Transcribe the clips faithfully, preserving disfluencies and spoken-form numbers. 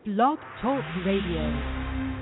Blog Talk Radio.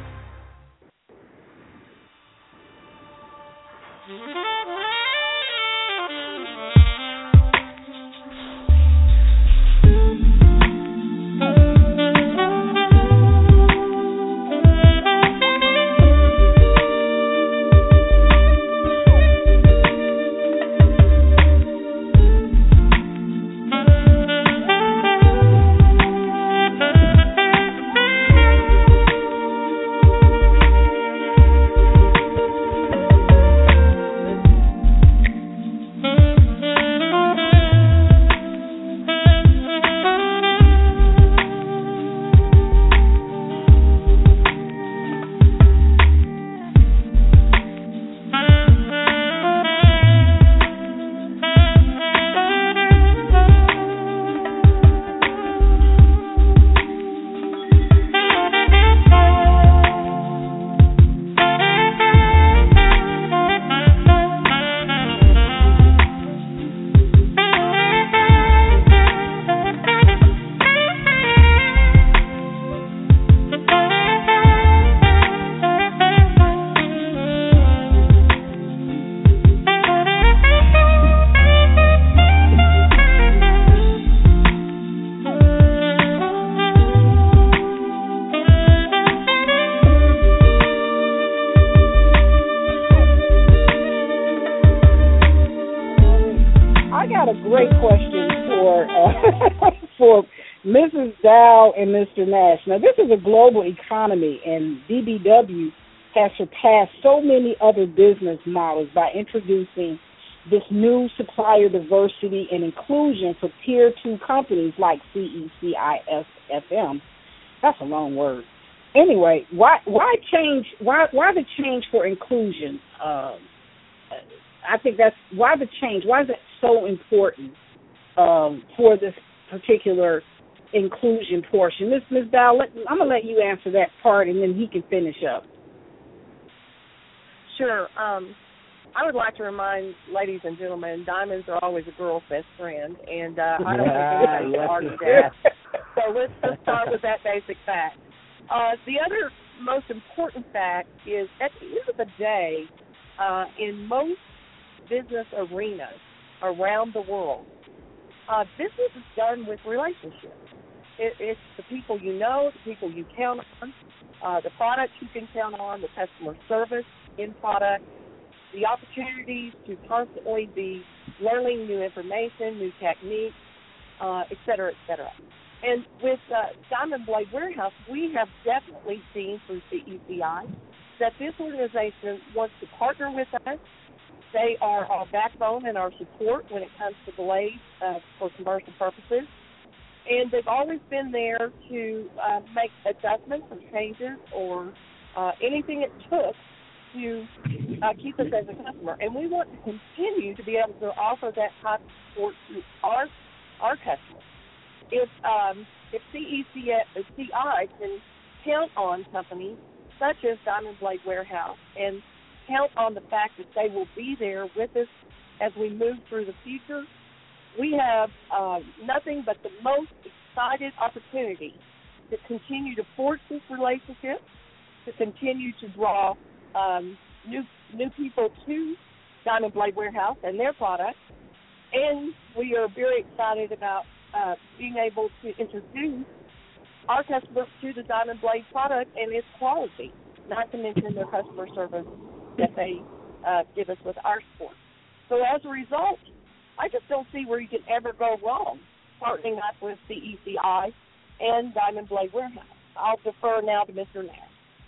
And Mister Nash. Now, this is a global economy, and D B W has surpassed so many other business models by introducing this new supplier diversity and inclusion for tier two companies like C E C I F M. That's a long word. Anyway, why why change? Why why the change for inclusion? Um, I think that's why the change. Why is it so important um, for this particular inclusion portion? Miss Miss Dow, let, I'm gonna let you answer that part, and then he can finish up. Sure. Um, I would like to remind ladies and gentlemen, diamonds are always a girl's best friend, and uh, I don't yeah, think anybody can argue that. So let's just start with that basic fact. Uh, the other most important fact is, at the end of the day, uh, in most business arenas around the world, uh, business is done with relationships. It, it's the people you know, the people you count on, uh, the products you can count on, the customer service in product, the opportunities to constantly be learning new information, new techniques, uh, et cetera, et cetera. And with uh, Diamond Blade Warehouse, we have definitely seen through C E C I that this organization wants to partner with us. They are our backbone and our support when it comes to blades uh, for commercial purposes. And they've always been there to uh, make adjustments or changes or uh, anything it took to uh, keep us as a customer. And we want to continue to be able to offer that type of support to our our customers. If um, if C E C I can count on companies such as Diamond Blade Warehouse and count on the fact that they will be there with us as we move through the future, we have uh, nothing but the most excited opportunity to continue to forge this relationship, to continue to draw um, new new people to Diamond Blade Warehouse and their products. And we are very excited about uh, being able to introduce our customers to the Diamond Blade product and its quality, not to mention their customer service that they uh, give us with our support. So as a result, I just don't see where you can ever go wrong partnering up with C E C I and Diamond Blade Warehouse. I'll defer now to Mister Nash.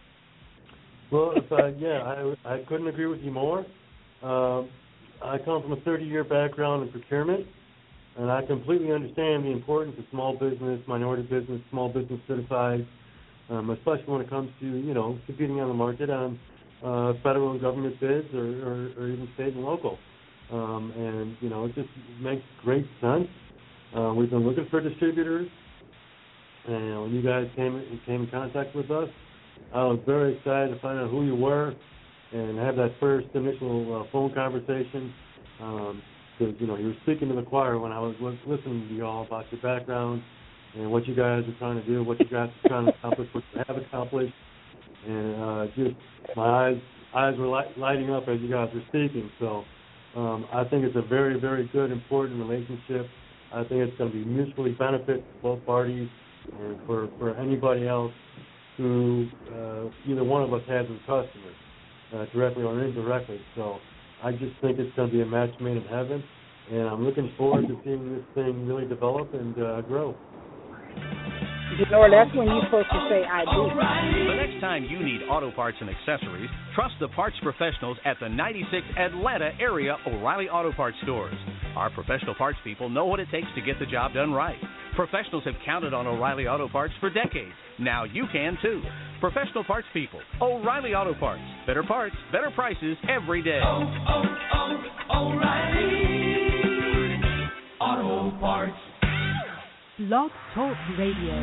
Well, if I, yeah, I, I couldn't agree with you more. Um, I come from a thirty-year background in procurement, and I completely understand the importance of small business, minority business, small business certified, um, especially when it comes to, you know, competing on the market on uh, federal and government bids or, or, or even state and local. Um, and, you know, it just makes great sense. Uh, we've been looking for distributors, and when you guys came, came in contact with us, I was very excited to find out who you were and have that first initial uh, phone conversation. Because, um, you know, you were speaking to the choir when I was listening to you all about your background and what you guys are trying to do, what you guys are trying to accomplish, what you have accomplished. And uh, just my eyes eyes were light, lighting up as you guys were speaking. So um, I think it's a very, very good, important relationship. I think it's going to be mutually beneficial for both parties and for, for anybody else who uh, either one of us has as customers, uh, directly or indirectly. So I just think it's going to be a match made in heaven, and I'm looking forward to seeing this thing really develop and uh, grow. Denora, that's when you're supposed to say I do. The next time you need auto parts and accessories, trust the parts professionals at the ninety-six Atlanta area O'Reilly Auto Parts stores. Our professional parts people know what it takes to get the job done right. Professionals have counted on O'Reilly Auto Parts for decades. Now you can too. Professional parts people, O'Reilly Auto Parts. Better parts, better prices every day. Oh, oh, oh, O'Reilly Auto Parts. Blog Talk Radio.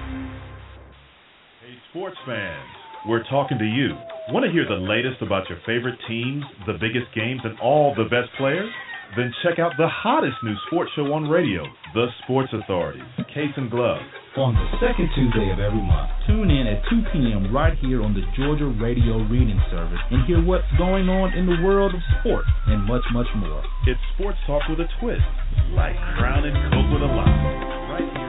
Hey, sports fans, we're talking to you. Want to hear the latest about your favorite teams, the biggest games, and all the best players? Then check out the hottest new sports show on radio, The Sports Authority, Case and Glove. On the second Tuesday of every month, tune in at two p.m. right here on the Georgia Radio Reading Service and hear what's going on in the world of sports and much, much more. It's sports talk with a twist, like Crown and Coke with a lime, right here.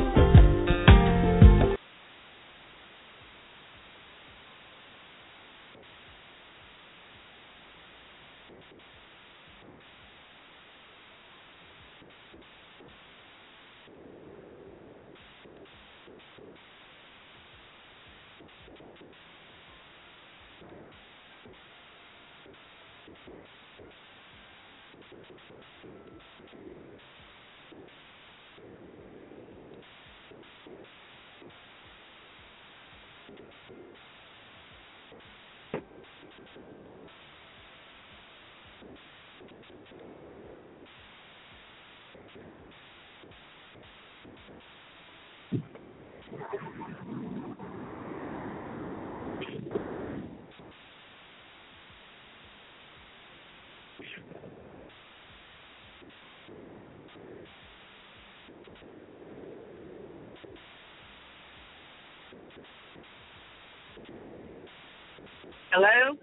Hello?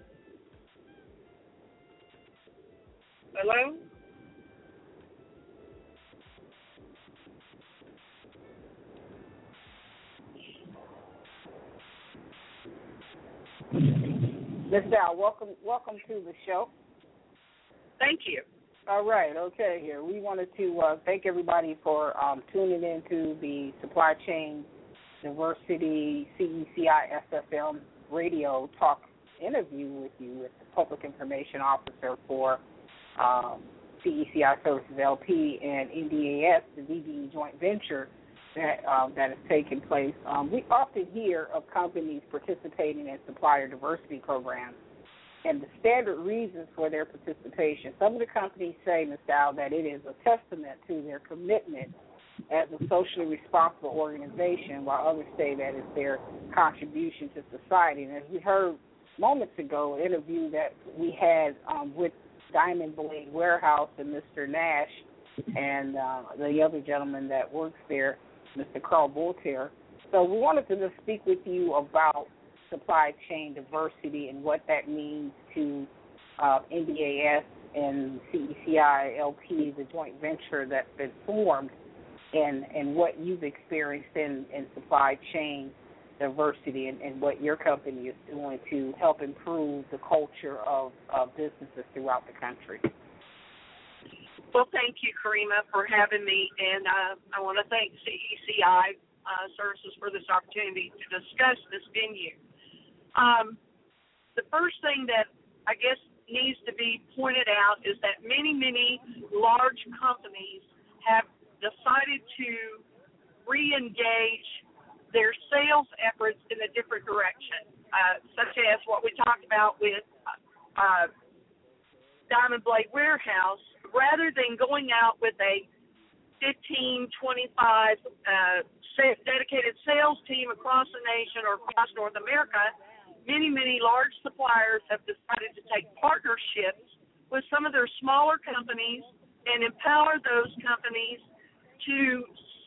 Hello? Miz Dow, welcome, welcome to the show. Thank you. All right, okay, here. We wanted to uh, thank everybody for um, tuning in to the Supply Chain Diversity C E C I S F M radio talk interview with you with the Public Information Officer for um, C E C I Services L P and N D A S, the D B E joint venture that um, that has taken place. Um, we often hear of companies participating in supplier diversity programs and the standard reasons for their participation. Some of the companies say, Miz Dow, that it is a testament to their commitment as a socially responsible organization, while others say that it's their contribution to society. And as we heard moments ago, an interview that we had um, with Diamond Blade Warehouse and Mister Nash and uh, the other gentleman that works there, Mister Carl Voltaire. So we wanted to just speak with you about supply chain diversity and what that means to uh, N D A S and C E C I L P, the joint venture that's been formed, and, and what you've experienced in, in supply chain diversity and, and what your company is doing to help improve the culture of uh, businesses throughout the country. Well, thank you, Karima, for having me, and uh, I want to thank C E C I uh, Services for this opportunity to discuss this venue. Um, the first thing that I guess needs to be pointed out is that many, many large companies have decided to re-engage their sales efforts in a different direction, uh, such as what we talked about with uh, Diamond Blade Warehouse. Rather than going out with a fifteen, twenty-five uh, dedicated sales team across the nation or across North America, many, many large suppliers have decided to take partnerships with some of their smaller companies and empower those companies to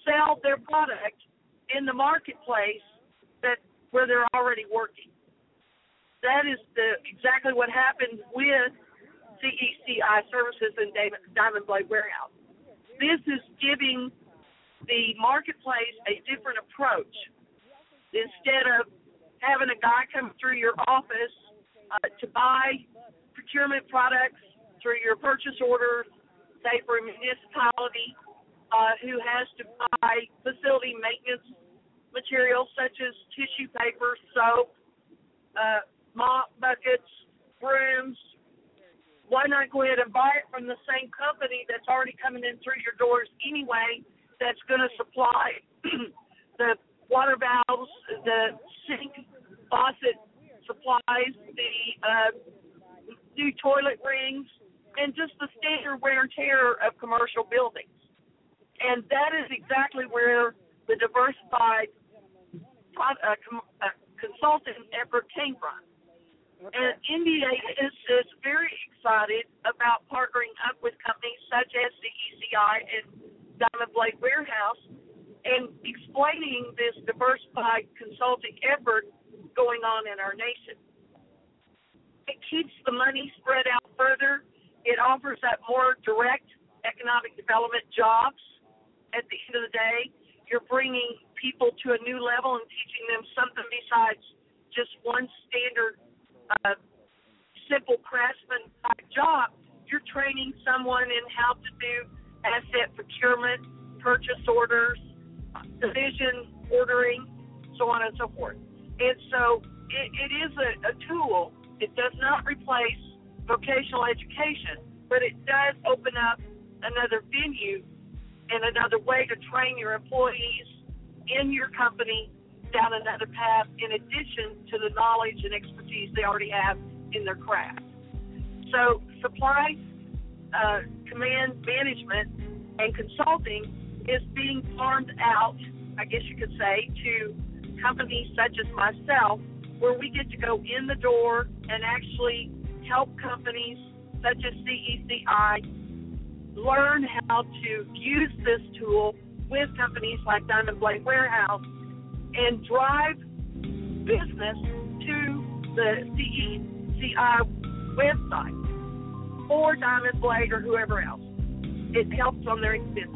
sell their product in the marketplace that where they're already working. That is the exactly what happened with C E C I Services and Diamond Blade Warehouse. This is giving the marketplace a different approach. Instead of having a guy come through your office uh, to buy procurement products through your purchase order, say for a municipality uh, who has to buy facility maintenance materials such as tissue paper, soap, uh, mop buckets, brooms. Why not go ahead and buy it from the same company that's already coming in through your doors anyway, that's going to supply the water valves, the sink faucet supplies, the uh, new toilet rings, and just the standard wear and tear of commercial buildings. And that is exactly where the diversified uh, com- uh, consulting effort came from. Okay. And N D A is, is very excited about partnering up with companies such as C E C I and Diamond Blade Warehouse and explaining this diversified consulting effort going on in our nation. It keeps the money spread out further. It offers up more direct economic development jobs. At the end of the day, you're bringing people to a new level and teaching them something besides just one standard uh, simple craftsman type job. You're training someone in how to do asset procurement, purchase orders, division ordering, so on and so forth. And so it, it is a, a tool. It does not replace vocational education, but it does open up another venue and another way to train your employees in your company down another path in addition to the knowledge and expertise they already have in their craft. So supply, uh, command management, and consulting is being farmed out, I guess you could say, to companies such as myself, where we get to go in the door and actually help companies such as C E C I learn how to use this tool with companies like Diamond Blade Warehouse and drive business to the C E C I website or Diamond Blade or whoever else. It helps on their business.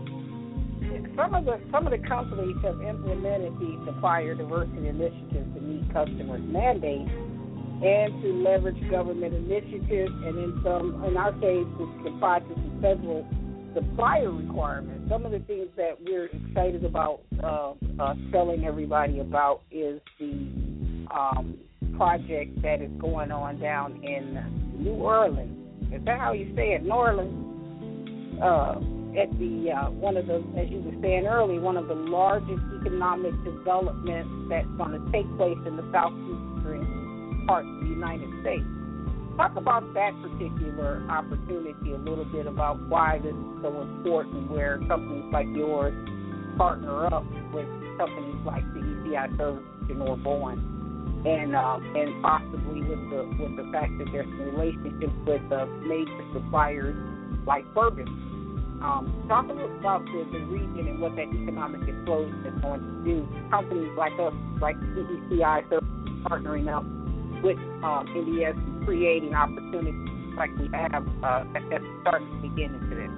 Some of the some of the companies have implemented the supplier diversity initiatives to meet customers' mandates and to leverage government initiatives, and in some, in our case, to comply to some federal supplier requirements. Some of the things that we're excited about uh, uh, telling everybody about is the um, project that is going on down in New Orleans. Is that how you say it? New Orleans. Uh, at the uh, one of the, as you were saying earlier, one of the largest economic developments that's going to take place in the southeastern parts of the United States. Talk about that particular opportunity a little bit, about why this is so important, where companies like yours partner up with companies like the E C I Services in Orboin, and uh, and possibly with the with the fact that there's some relationships with uh, major suppliers like Ferguson. Um, talk a little about the, the region and what that economic explosion is going to do. Companies like us, like C E C I, partnering up with um, N D S and creating opportunities like we have uh, that's starting to begin into this.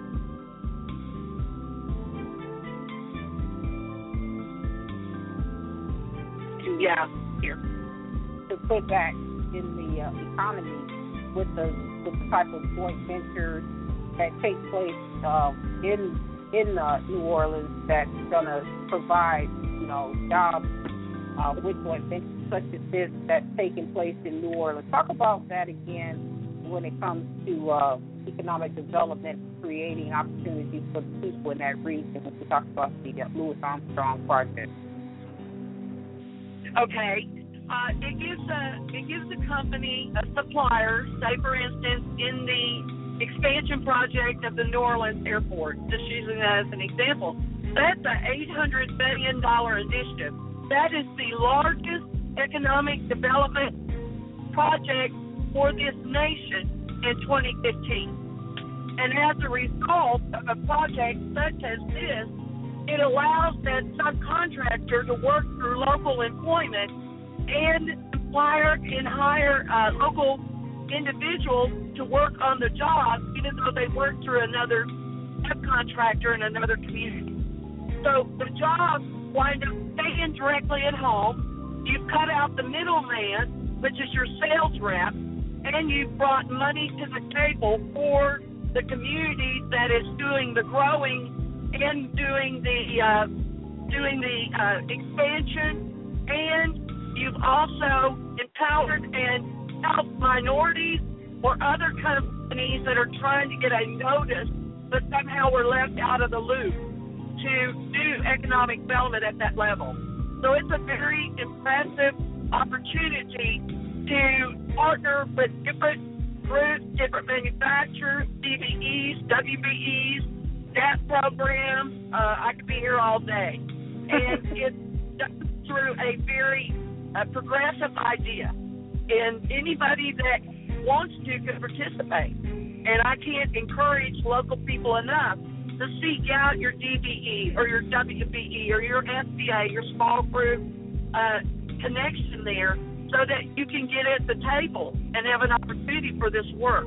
Yeah, here. To put that in the uh, economy with the with the type of joint ventures that take place uh, in in uh, New Orleans that's going to provide, you know, jobs uh, with joint ventures such as this that's taking place in New Orleans. Talk about that again when it comes to uh, economic development, creating opportunities for the people in that region. When we talk about the uh, Louis Armstrong Project. Okay. Uh, it gives a it gives a company, a supplier, say for instance in the expansion project of the New Orleans Airport, just using that as an example. That's an eight hundred billion dollars initiative. That is the largest economic development project for this nation in twenty fifteen. And as a result of a project such as this, it allows that subcontractor to work through local employment and employer and hire uh, local individuals to work on the job, even though they work through another subcontractor in another community. So the jobs wind up staying directly at home. You've cut out the middleman, which is your sales rep, and you've brought money to the table for the community that is doing the growing and doing the uh, doing the uh, expansion, and you've also empowered and helped minorities or other companies that are trying to get a notice but somehow were left out of the loop to do economic development at that level. So it's a very impressive opportunity to partner with different groups, different manufacturers, C V Es, W B Es, D A P programs. Uh, I could be here all day. And it's done through a very uh, progressive idea. And anybody that wants to can participate. And I can't encourage local people enough to seek out your D B E or your W B E or your S B A, your small group uh, connection there, so that you can get at the table and have an opportunity for this work.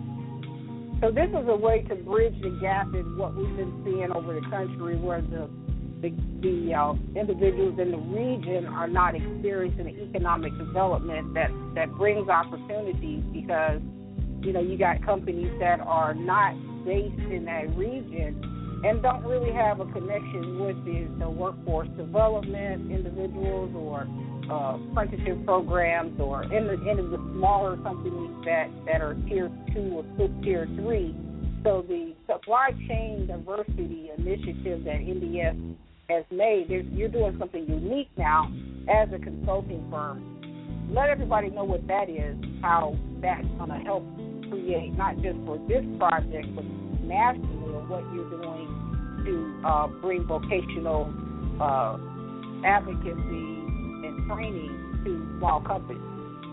So this is a way to bridge the gap in what we've been seeing over the country, where the the, the uh, individuals in the region are not experiencing the economic development that, that brings opportunities, because, you know, you got companies that are not based in that region and don't really have a connection with the, the workforce development individuals or uh, apprenticeship programs, or in the in the smaller companies that, that are tier two or tier three. So the supply chain diversity initiative that N D S has made, you're doing something unique now as a consulting firm. Let everybody know what that is, how that's going to help create, not just for this project, but nationally, or what you're doing to uh, bring vocational uh, advocacy and training to small companies.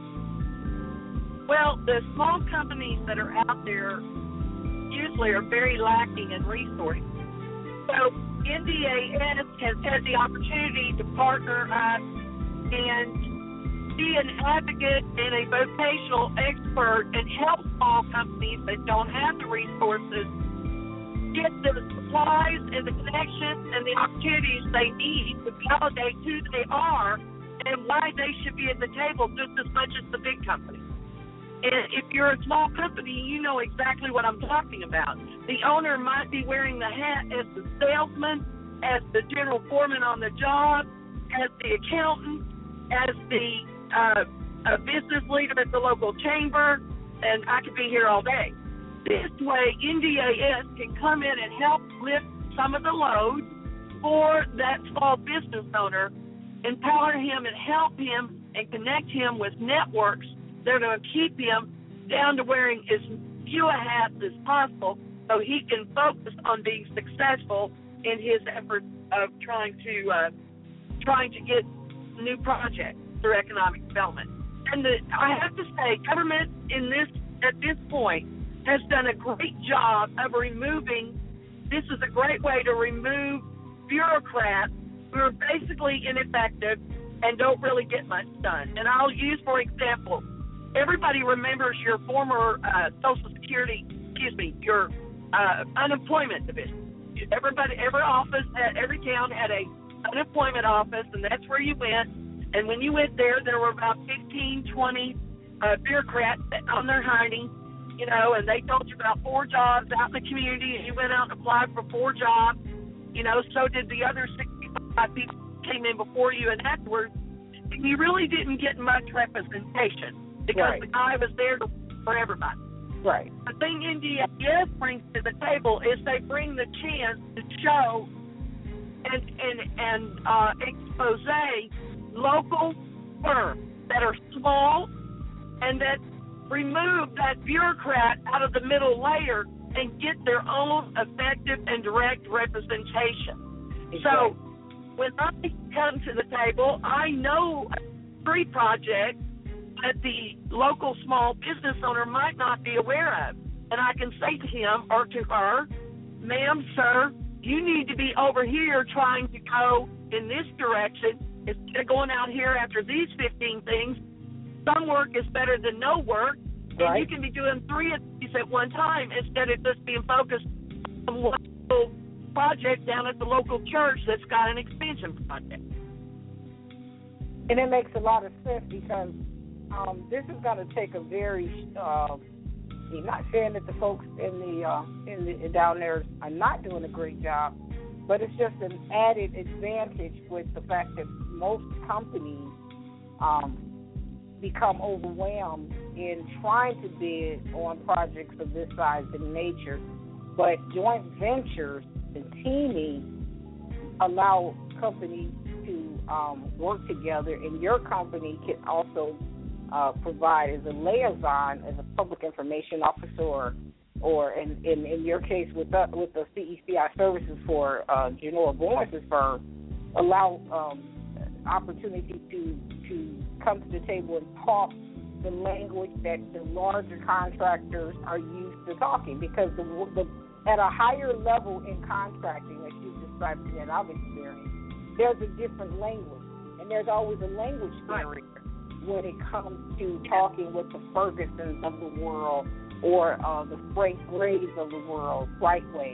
Well, the small companies that are out there usually are very lacking in resources. So N D A S has had the opportunity to partner up and be an advocate and a vocational expert and help small companies that don't have the resources get the supplies and the connections and the opportunities they need to validate who they are and why they should be at the table just as much as the big companies. And if you're a small company, you know exactly what I'm talking about. The owner might be wearing the hat as the salesman, as the general foreman on the job, as the accountant, as the uh, a business leader at the local chamber, and I could be here all day. This way, N D A S can come in and help lift some of the load for that small business owner, empower him and help him and connect him with networks that are going to keep him down to wearing as few a hats as possible so he can focus on being successful in his efforts of trying to uh, trying to get new projects through economic development. And the, I have to say, government in this at this point has done a great job of removing. This is a great way to remove bureaucrats who are basically ineffective and don't really get much done. And I'll use, for example, everybody remembers your former uh, Social Security, excuse me, your uh, unemployment division. Everybody, every office, at every town had a unemployment office, and that's where you went. And when you went there, there were about fifteen, twenty uh, bureaucrats on their hiney, you know, and they told you about four jobs out in the community, and you went out and applied for four jobs. You know, so did the other sixty-five people who came in before you and afterwards. And you really didn't get much representation because right. the guy was there to, for everybody. Right. The thing N D A S brings to the table is they bring the chance to show and and and uh, expose local firms that are small and that remove that bureaucrat out of the middle layer and get their own effective and direct representation. Exactly. So when I come to the table, I know three projects that the local small business owner might not be aware of. And I can say to him or to her, ma'am, sir, you need to be over here trying to go in this direction instead of going out here after these fifteen things. Some work is better than no work, and right. you can be doing three of these at one time instead of just being focused on one little project down at the local church that's got an expansion project. And it makes a lot of sense because um, this is going to take a very, uh, not saying that the folks in the uh, in the down there are not doing a great job, but it's just an added advantage with the fact that most companies um, become overwhelmed in trying to bid on projects of this size and nature, but joint ventures and teaming allow companies to um, work together, and your company can also uh, provide as a liaison, as a public information officer, or, or in, in, in your case with the, with the C E C I services for uh, Genoa Bowen's firm, allow um, opportunity to to come to the table and talk the language that the larger contractors are used to talking, because the, the at a higher level in contracting, as you described and I've experienced, there's a different language, and there's always a language barrier when it comes to talking with the Fergusons of the world or uh, the Frank Grays of the world, Brightway.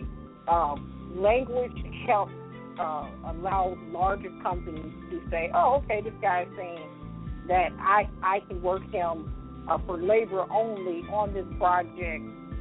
Um, language helps uh, allow larger companies to say, oh, okay, this guy's saying that I, I can work him uh, for labor only on this project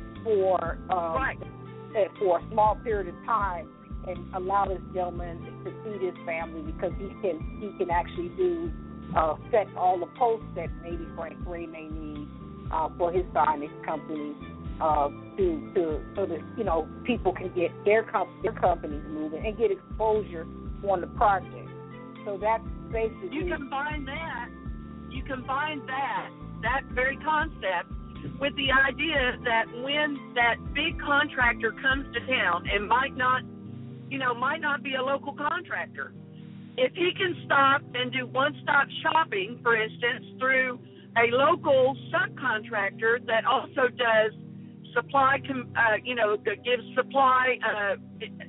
for um, right. for a small period of time, and allow this gentleman to feed his family because he can he can actually do uh, set all the posts that maybe Frank Gray may need uh, for his signage company uh, to to so that you know people can get their com- their companies moving and get exposure on the project. So that's basically you combine that you combine that that very concept with the idea that when that big contractor comes to town and might not, you know, might not be a local contractor, if he can stop and do one-stop shopping, for instance, through a local subcontractor that also does supply, uh, you know, that gives supply uh,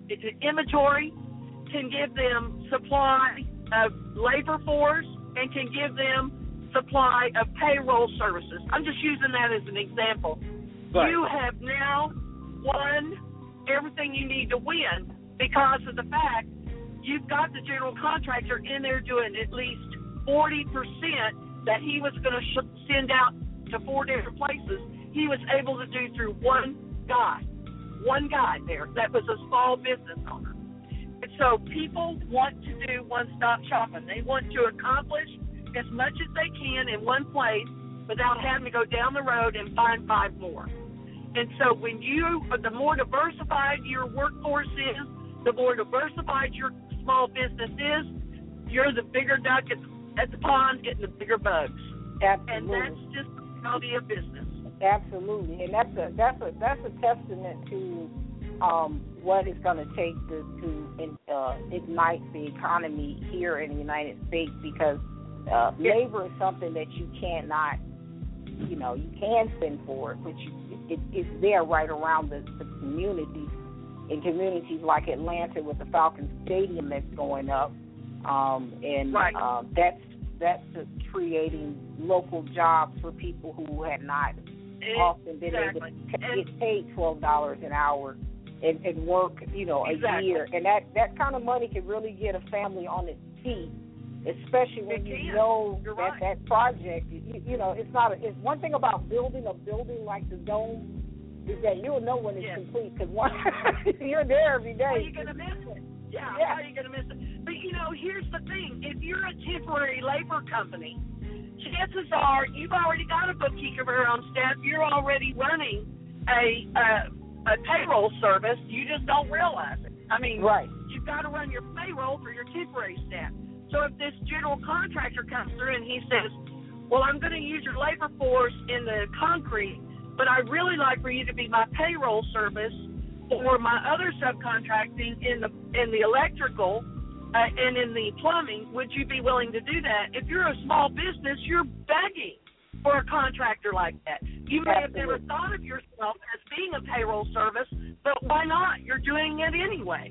inventory, can give them supply of labor force, and can give them supply of payroll services. I'm just using that as an example. Right. You have now won everything you need to win because of the fact you've got the general contractor in there doing at least forty percent that he was going to sh- send out to four different places. He was able to do through one guy, one guy there that was a small business owner. And so people want to do one-stop shopping. They want to accomplish as much as they can in one place without having to go down the road and find five more. And so when you, the more diversified your workforce is, the more diversified your small business is, you're the bigger duck at, at the pond getting the bigger bugs. Absolutely. And that's just the reality of business. Absolutely. And that's a that's a that's a testament to um, what it's going to take to, to uh, ignite the economy here in the United States, because Uh, labor is something that you cannot, you know, you can spend for it, but you, it, it's there right around the, the communities. In communities like Atlanta with the Falcon Stadium that's going up, um, and right. uh, that's that's creating local jobs for people who had not exactly. often been able to t- get paid twelve dollars an hour and, and work, you know, a exactly. year, and that that kind of money can really get a family on its feet. Especially when you know You're that right. that project, you, you know, it's not. A, it's one thing about building a building like the Dome is that you'll know when it's yes. complete, because you're there every day. How are you going to miss it? Yeah, yeah. how are you going to miss it? But, you know, here's the thing. If you're a temporary labor company, chances are you've already got a bookkeeper on staff. You're already running a, uh, a payroll service. You just don't realize it. I mean, right. you've got to run your payroll for your temporary staff. So if this general contractor comes through and he says, well, I'm going to use your labor force in the concrete, but I'd really like for you to be my payroll service or my other subcontracting in the in the electrical uh, and in the plumbing, would you be willing to do that? If you're a small business, you're begging for a contractor like that. You may have never thought of yourself as being a payroll service, but why not? You're doing it anyway.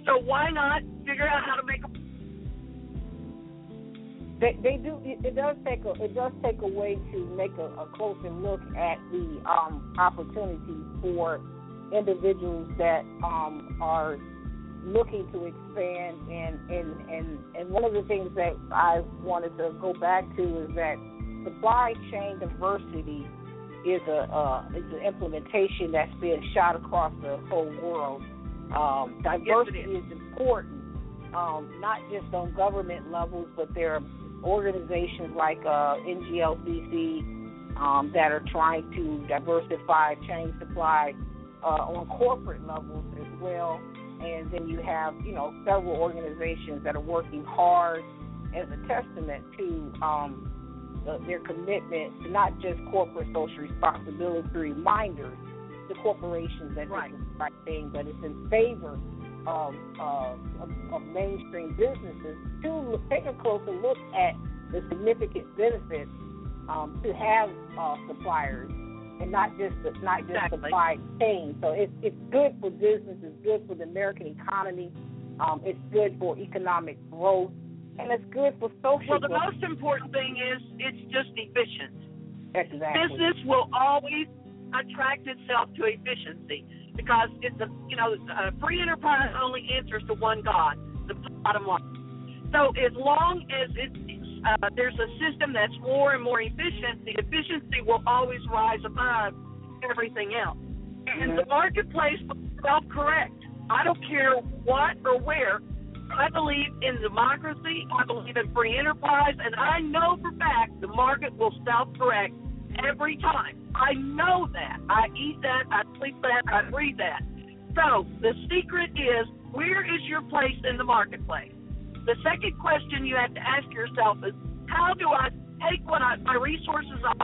So why not figure out how to make a They, they do. It, it does take a. It does take a way to make a, a closer look at the um, opportunities for individuals that um, are looking to expand. And, and and and one of the things that I wanted to go back to is that supply chain diversity is a uh, is an implementation that's being shot across the whole world. Um, diversity yes, is. is important, um, not just on government levels, but there are organizations like uh, N G L C C um, that are trying to diversify chain supply uh, on corporate levels as well. And then you have, you know, several organizations that are working hard as a testament to um, the, their commitment to not just corporate social responsibility reminders to corporations that right. this is the right thing, but it's in favor Of, uh, of, of mainstream businesses to look, take a closer look at the significant benefits um, to have uh, suppliers and not just the, not just exactly. supply chain. So it's it's good for business, it's good for the American economy, um, it's good for economic growth, and it's good for social. Well, the growth. most important thing is it's just efficient. Exactly. Business will always attract itself to efficiency. Because it's a, you know, a free enterprise only answers to one God, the bottom line. So as long as it's, uh, there's a system that's more and more efficient, the efficiency will always rise above everything else. And mm-hmm. the marketplace will self-correct. I don't care what or where. I believe in democracy. I believe in free enterprise. And I know for fact the market will self-correct every time. I know that. I eat that, I sleep that, I breathe that. So the secret is, where is your place in the marketplace? The second question you have to ask yourself is, how do I take what I, my resources I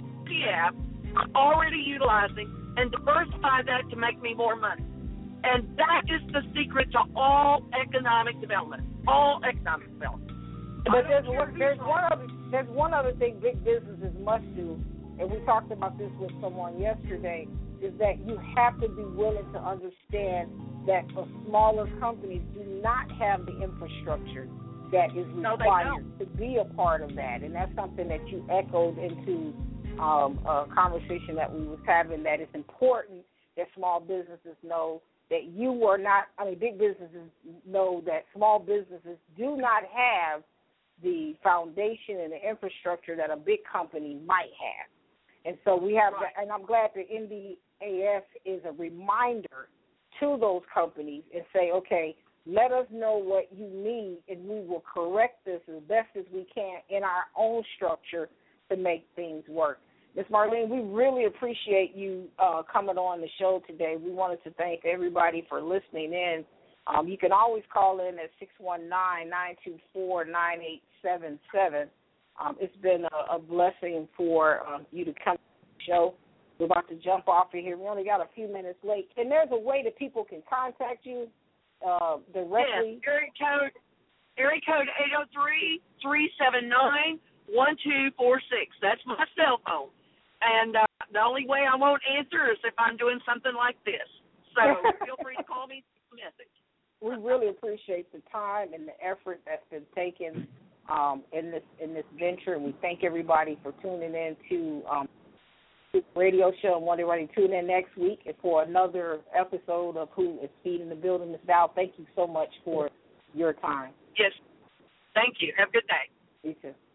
have, I'm already utilizing, and diversify that to make me more money? And that is the secret to all economic development, all economic development. But there's one, there's one other there's one other thing big businesses must do. And we talked about this with someone yesterday, is that you have to be willing to understand that for smaller companies do not have the infrastructure that is required no, to be a part of that. And that's something that you echoed into um, a conversation that we was having, that it's important that small businesses know that you are not, I mean, big businesses know that small businesses do not have the foundation and the infrastructure that a big company might have. And so we have, right. and I'm glad that N B A S is a reminder to those companies and say, okay, let us know what you need, and we will correct this as best as we can in our own structure to make things work. Miz Marlene, we really appreciate you uh, coming on the show today. We wanted to thank everybody for listening in. Um, you can always call in at six one nine, nine two four, nine eight seven seven. Um, it's been a, a blessing for um, you to come to the show. We're about to jump off of here. We only got a few minutes late. And there's a way that people can contact you uh, directly. Yes, area code, area code eight oh three, three seven nine, one two four six. That's my cell phone. And uh, the only way I won't answer is if I'm doing something like this. So feel free to call me, message. We really appreciate the time and the effort that's been taken Um, in this in this venture, and we thank everybody for tuning in to um, the radio show. And want everybody to tune in next week for another episode of Who is Feeding the Building. Miz Val, thank you so much for your time. Yes, thank you. Have a good day. You too.